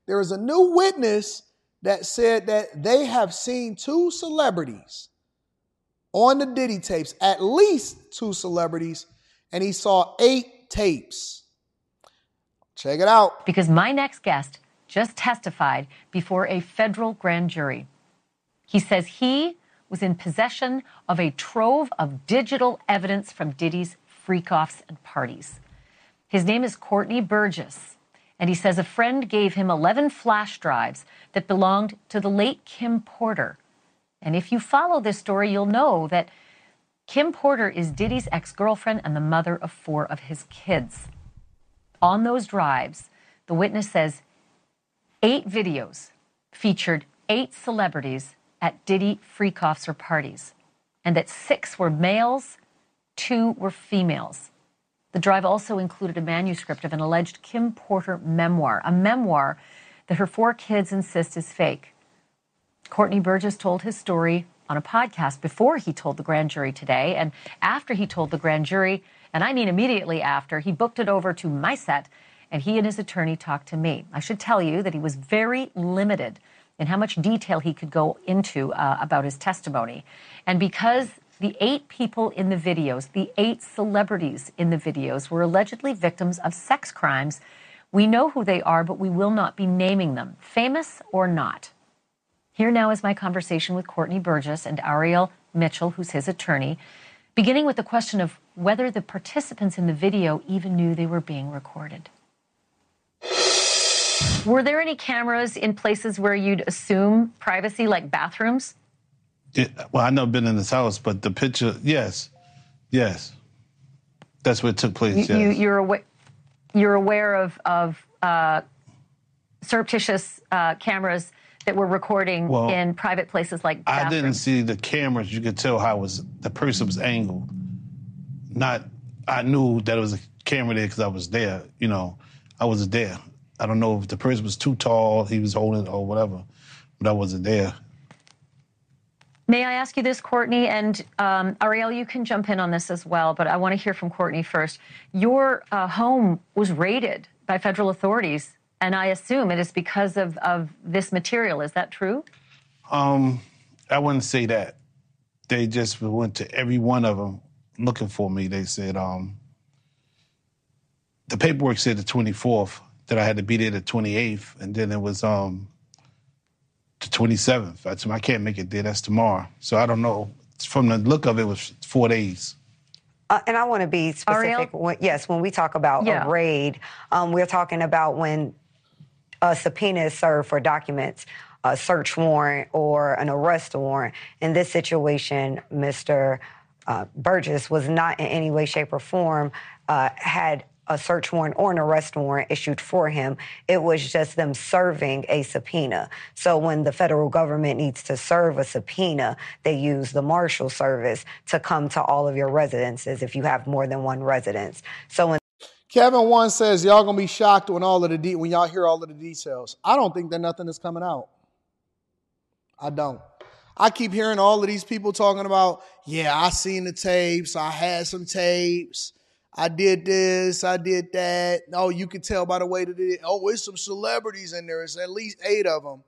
there is a new witness that said that they have seen two celebrities on the Diddy tapes, at least two celebrities, and he saw 8 tapes. Check it out. Because my next guest just testified before a federal grand jury. He says he was in possession of a trove of digital evidence from Diddy's freak-offs and parties. His name is Courtney Burgess, and he says a friend gave him 11 flash drives that belonged to the late Kim Porter. And if you follow this story, you'll know that Kim Porter is Diddy's ex-girlfriend and the mother of 4 of his kids. On those drives, the witness says 8 videos featured 8 celebrities at Diddy freak-offs or parties, and that 6 were males, 2 were females. The drive also included a manuscript of an alleged Kim Porter memoir, a memoir that her 4 kids insist is fake. Courtney Burgess told his story on a podcast before he told the grand jury today, and after he told the grand jury, and I mean immediately after, he booked it over to my set, and he and his attorney talked to me. I should tell you that he was very limited in how much detail he could go into about his testimony. And because the 8 people in the videos, the 8 celebrities in the videos were allegedly victims of sex crimes, we know who they are, but we will not be naming them, famous or not. Here now is my conversation with Courtney Burgess and Ariel Mitchell, who's his attorney, beginning with the question of whether the participants in the video even knew they were being recorded. Were there any cameras in places where you'd assume privacy, like bathrooms? Yeah, well, I've never been in this house, but the picture, yes. That's where it took place, yes. You're aware of surreptitious cameras that were recording in private places like bathrooms? I didn't see the cameras. You could tell how the person was angled. I knew that it was a camera there because I was there. I wasn't there. I don't know if the person was too tall, he was holding it or whatever, but I wasn't there. May I ask you this, Courtney? And Ariel, you can jump in on this as well, but I want to hear from Courtney first. Your home was raided by federal authorities, and I assume it is because of this material. Is that true? I wouldn't say that. They just went to every one of them looking for me. They said, the paperwork said the 24th, that I had to be there the 28th, and then it was the 27th. I said, I can't make it there, that's tomorrow. So I don't know. From the look of it, it was 4 days. And I want to be specific. When we talk about a raid, we're talking about when a subpoena is served for documents, a search warrant or an arrest warrant. In this situation, Mr. Burgess was not in any way, shape, or form had a search warrant or an arrest warrant issued for him. It was just them serving a subpoena. So when the federal government needs to serve a subpoena, they use the Marshal Service to come to all of your residences if you have more than one residence. So when Kevin One says y'all gonna be shocked when when y'all hear all of the details. I don't think that nothing is coming out. I don't. I keep hearing all of these people talking about, I seen the tapes, I had some tapes, I did this, I did that. Oh, you can tell by the way that it's some celebrities in there. It's at least 8 of them.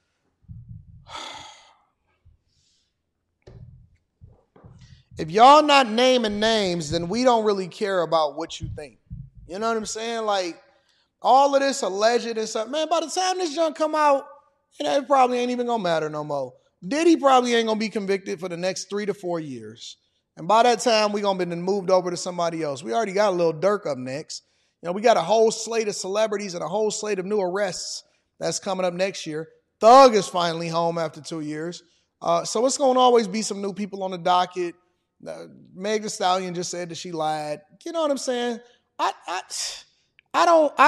If y'all not naming names, then we don't really care about what you think. You know what I'm saying? Like, all of this alleged and stuff. Man, by the time this junk come out, it probably ain't even gonna matter no more. Diddy probably ain't gonna be convicted for the next 3 to 4 years. And by that time, we're gonna be moved over to somebody else. We already got a little Dirk up next. We got a whole slate of celebrities and a whole slate of new arrests that's coming up next year. Thug is finally home after 2 years. So it's gonna always be some new people on the docket. Meg Thee Stallion just said that she lied. You know what I'm saying? I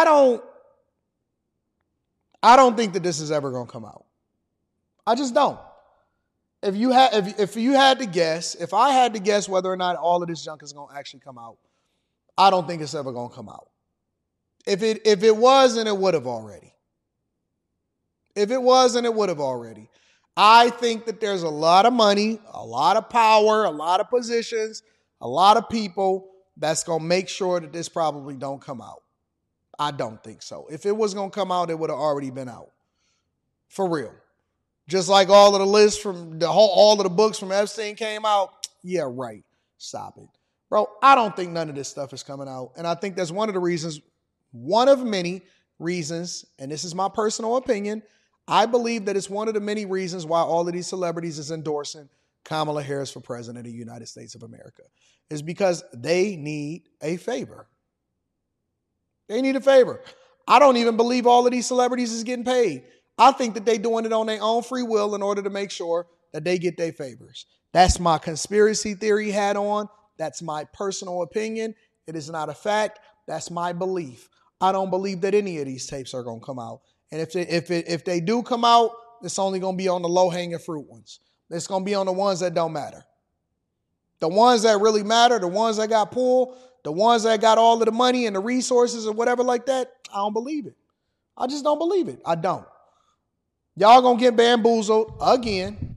don't think that this is ever gonna come out. I just don't. If you had to guess, if I had to guess whether or not all of this junk is gonna actually come out, I don't think it's ever gonna come out. If it was, then it would have already. If it was, then it would have already. I think that there's a lot of money, a lot of power, a lot of positions, a lot of people that's gonna make sure that this probably don't come out. I don't think so. If it was going to come out, it would have already been out. For real. Just like all of the lists from all of the books from Epstein came out. Yeah, right. Stop it. Bro, I don't think none of this stuff is coming out. And I think that's one of the reasons, one of many reasons, and this is my personal opinion, I believe that it's one of the many reasons why all of these celebrities is endorsing Kamala Harris for president of the United States of America. Is because they need a favor. They need a favor. I don't even believe all of these celebrities is getting paid. I think that they doing it on their own free will in order to make sure that they get their favors. That's my conspiracy theory hat on. That's my personal opinion. It is not a fact. That's my belief. I don't believe that any of these tapes are going to come out. And if they do come out, it's only going to be on the low-hanging fruit ones. It's going to be on the ones that don't matter. The ones that really matter, the ones that got pulled, the ones that got all of the money and the resources or whatever like that, I don't believe it. I just don't believe it. I don't. Y'all going to get bamboozled again.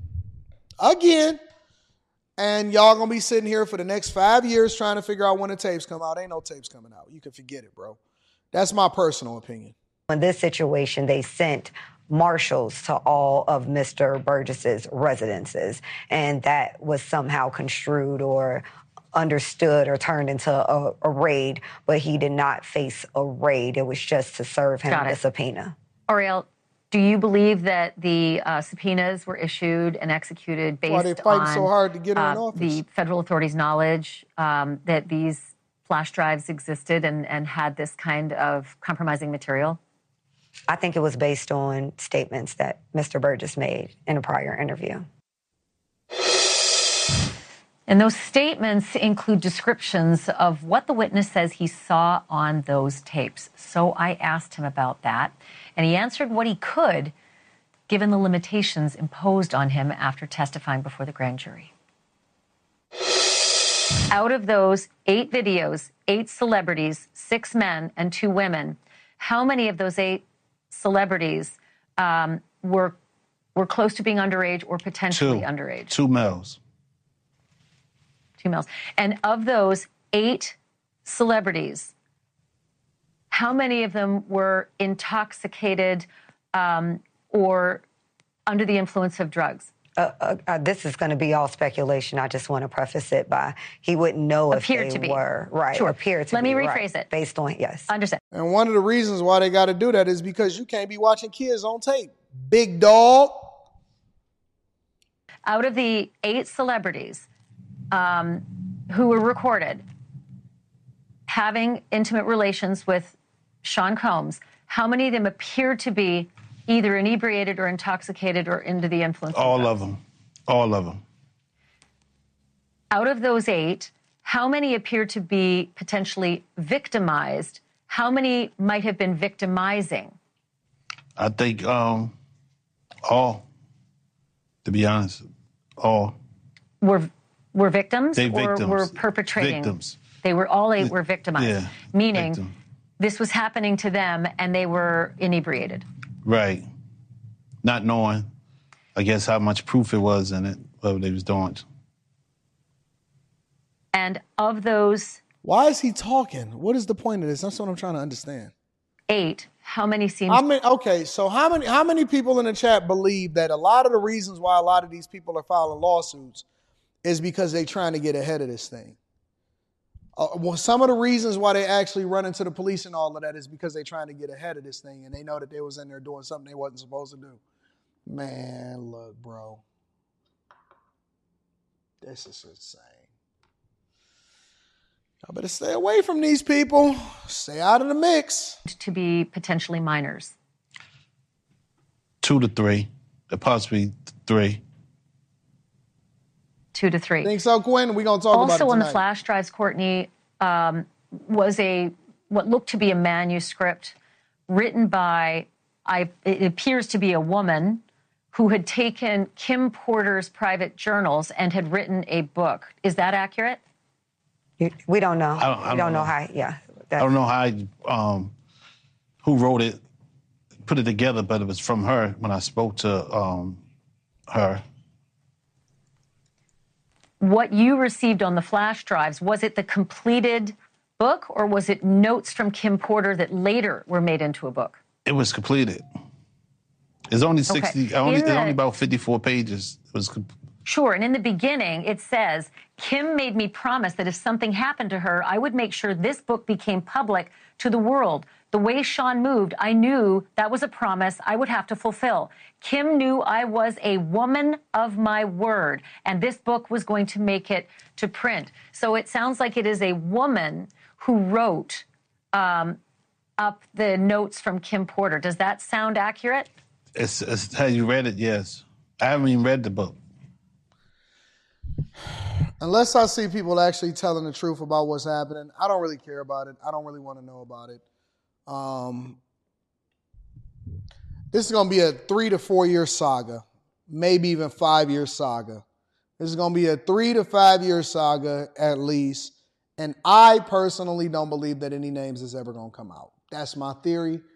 And y'all going to be sitting here for the next 5 years trying to figure out when the tapes come out. Ain't no tapes coming out. You can forget it, bro. That's my personal opinion. In this situation, they sent marshals to all of Mr. Burgess's residences, and that was somehow construed or understood or turned into a raid, but he did not face a raid. It was just to serve him the subpoena. Ariel, do you believe that the subpoenas were issued and executed based on why they fighting so hard to get him in office? The federal authorities' knowledge that these flash drives existed and had this kind of compromising material? I think it was based on statements that Mr. Burgess made in a prior interview. And those statements include descriptions of what the witness says he saw on those tapes. So I asked him about that, and he answered what he could, given the limitations imposed on him after testifying before the grand jury. Out of those 8 videos, 8 celebrities, 6 men and 2 women, how many of those 8 celebrities were close to being underage or potentially underage? 2 males. 2 males. And of those 8 celebrities, how many of them were intoxicated or under the influence of drugs? This is going to be all speculation. I just want to preface it by he wouldn't know if they were. Right. Sure. Appear to Let be. me rephrase it. Based on, yes. Understand. And one of the reasons why they got to do that is because you can't be watching kids on tape. Big dog. Out of the 8 celebrities who were recorded having intimate relations with Sean Combs, how many of them appeared to be either inebriated or intoxicated or under the influence of drugs? All of them. Out of those 8, how many appeared to be potentially victimized? How many might have been victimizing? I think all, to be honest, all. Were victims They or victims. were perpetrating? Victims. They were, all 8 were victimized. Yeah. Meaning this was happening to them and they were inebriated. Right. Not knowing, I guess, how much proof it was in it, what they was doing. And of those... Why is he talking? What is the point of this? That's what I'm trying to understand. 8, how many seem... Okay, so how many people in the chat believe that a lot of the reasons why a lot of these people are filing lawsuits is because they're trying to get ahead of this thing? Well, some of the reasons why they actually run into the police and all of that is because they're trying to get ahead of this thing and they know that they was in there doing something they wasn't supposed to do. Man, look, bro. This is insane. I better stay away from these people. Stay out of the mix. To be potentially minors. 2 to 3, possibly 3. 2 to 3. Think so, Quinn? We're going to talk about it Also tonight. on the flash drives, Courtney, was what looked to be a manuscript written by, it appears to be a woman who had taken Kim Porter's private journals and had written a book. Is that accurate? We don't know. I don't know how, yeah. I don't know how, who wrote it, put it together, but it was from her when I spoke to her. What you received on the flash drives, was it the completed book, or was it notes from Kim Porter that later were made into a book? It was completed. It's only 60, Okay. only about 54 pages. It was Sure, and in the beginning, it says, Kim made me promise that if something happened to her, I would make sure this book became public to the world. The way Sean moved, I knew that was a promise I would have to fulfill. Kim knew I was a woman of my word, and this book was going to make it to print. So it sounds like it is a woman who wrote up the notes from Kim Porter. Does that sound accurate? It's how you read it, yes. I haven't even read the book. Unless I see people actually telling the truth about what's happening, I don't really care about it. I don't really want to know about it. This is going to be a 3 to 4 year saga, maybe even 5-year saga. This is going to be a 3 to 5 year saga at least. And I personally don't believe that any names is ever going to come out. That's my theory.